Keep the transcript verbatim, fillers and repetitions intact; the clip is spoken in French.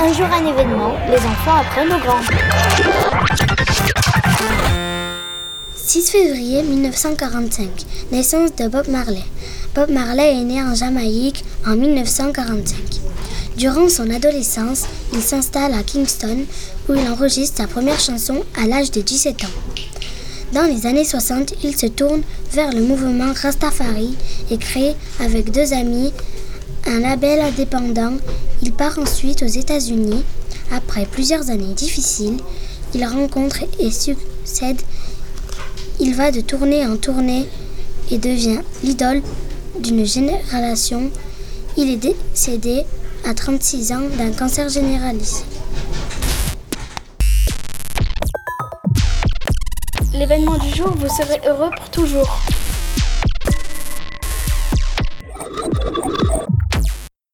Un jour, un événement, les enfants apprennent aux grands. six février mille neuf cent quarante-cinq, naissance de Bob Marley. Bob Marley est né en Jamaïque en mille neuf cent quarante-cinq. Durant son adolescence, il s'installe à Kingston où il enregistre sa première chanson à l'âge de dix-sept ans. Dans les années soixante, il se tourne vers le mouvement Rastafari et crée avec deux amis un label indépendant. Il part ensuite aux États-Unis. Après plusieurs années difficiles, il rencontre et succède. Il va de tournée en tournée et devient l'idole d'une génération. Il est décédé à trente-six ans d'un cancer généralisé. L'événement du jour, vous serez heureux pour toujours.